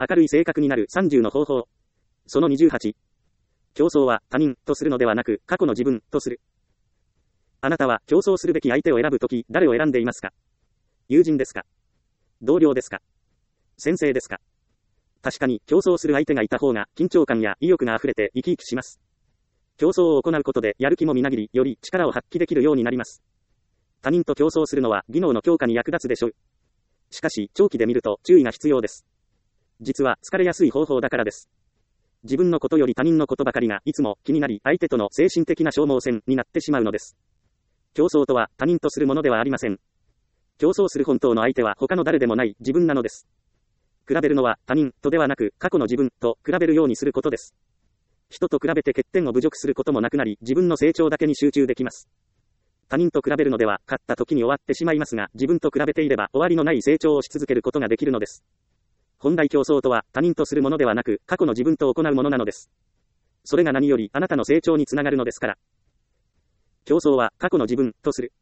明るい性格になる30の方法。その28。競争は他人とするのではなく過去の自分とする。あなたは競争するべき相手を選ぶとき誰を選んでいますか？友人ですか？同僚ですか？先生ですか？確かに競争する相手がいた方が緊張感や意欲が溢れて生き生きします。競争を行うことでやる気もみなぎり、より力を発揮できるようになります。他人と競争するのは技能の強化に役立つでしょう。しかし長期で見ると注意が必要です。実は疲れやすい方法だからです。自分のことより他人のことばかりがいつも気になり、相手との精神的な消耗戦になってしまうのです。競争とは他人とするものではありません。競争する本当の相手は他の誰でもない自分なのです。比べるのは他人とではなく過去の自分と比べるようにすることです。人と比べて欠点を侮辱することもなくなり、自分の成長だけに集中できます。他人と比べるのでは勝った時に終わってしまいますが、自分と比べていれば終わりのない成長をし続けることができるのです。本来競争とは他人とするものではなく過去の自分と行うものなのです。それが何よりあなたの成長につながるのですから。競争は過去の自分とする。